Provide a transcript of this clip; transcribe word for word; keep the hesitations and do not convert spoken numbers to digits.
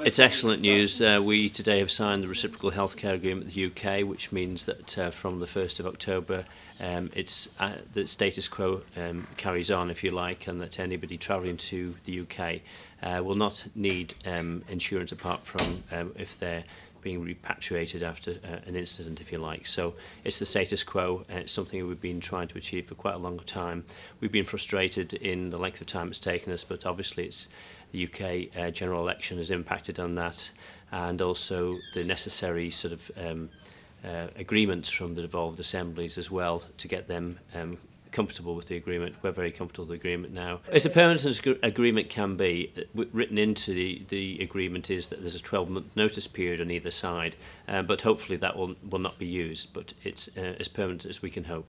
It's excellent news. Uh, we today have signed the reciprocal healthcare agreement with the U K, which means that uh, from the first of October, um, it's uh, the status quo um, carries on, if you like, and that anybody travelling to the U K uh, will not need um, insurance apart from um, if they're being repatriated after uh, an incident, if you like. So it's the status quo, and it's something we've been trying to achieve for quite a long time. We've been frustrated in the length of time it's taken us, but obviously it's the U K uh, general election has impacted on that, and also the necessary sort of um, uh, agreements from the devolved assemblies as well to get them um, comfortable with the agreement. We're very comfortable with the agreement now. As a permanent agreement can be, written into the, the agreement is that there's a twelve month notice period on either side, uh, but hopefully that will, will not be used, but it's uh, as permanent as we can hope.